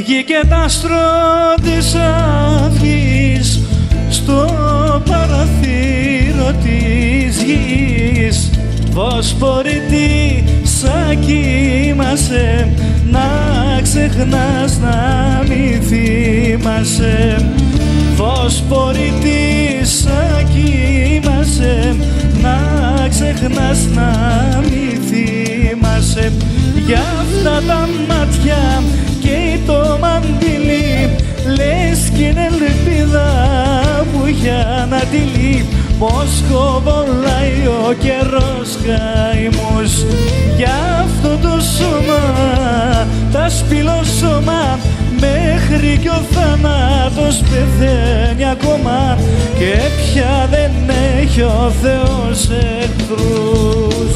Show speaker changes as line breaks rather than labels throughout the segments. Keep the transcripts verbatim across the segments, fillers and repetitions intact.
Βγήκε τ' άστρο της αυγής στο παραθύρο της γης. Βοσπορητή σαν κοιμάσαι, να ξεχνάς να μη θυμάσαι. Βοσπορητή σαν κοιμάσαι, να ξεχνάς να μη θυμάσαι. Για αυτά τα μάτια και το μαντιλί, λες κι είναι ελπίδα που για να τυλί. Πως κοβολάει ο καιρός καημός για αυτό το σώμα, τα σπηλό σώμα, μέχρι κι ο θάνατος πεθαίνει ακόμα και πια δεν έχει ο Θεός εχθρούς.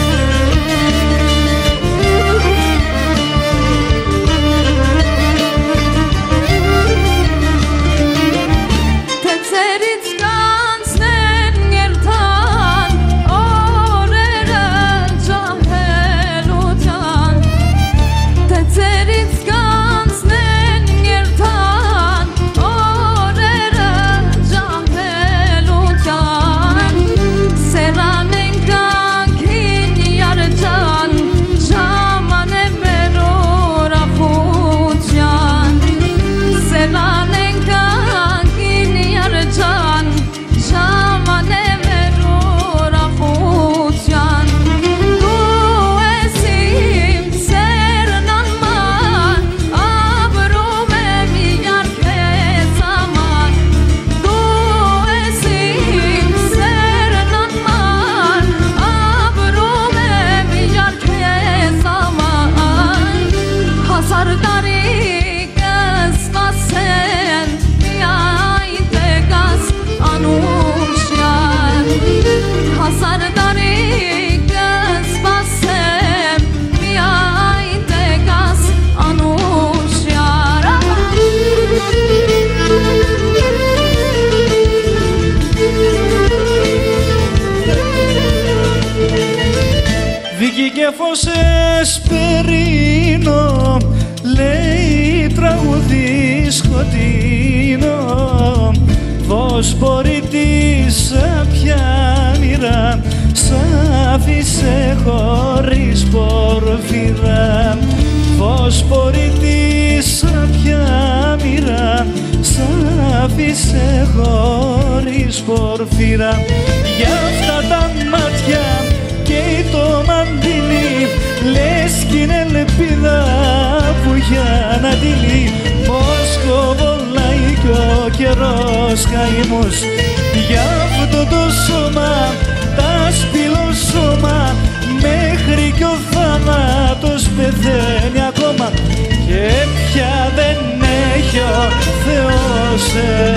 Βγήκε φως εσπερίνο, λέει τραγουδί σκοτεινό. Βοσπορητή σαν πια μοίρα, σ' άφησε χωρίς πορφύρα. Βοσπορητή σαν πια μοίρα, σ' άφησε χωρίς πορφύρα. Για αυτά τα μάτια και το μαντιλί, λες κι είναι ελπίδα που για να τυλί. Πως κοβολάει κι ο καιρός καημός για αυτό το σώμα, τα σπηλό σώμα, μέχρι κι ο θάνατος πεθαίνει ακόμα και πια δεν έχει ο Θεός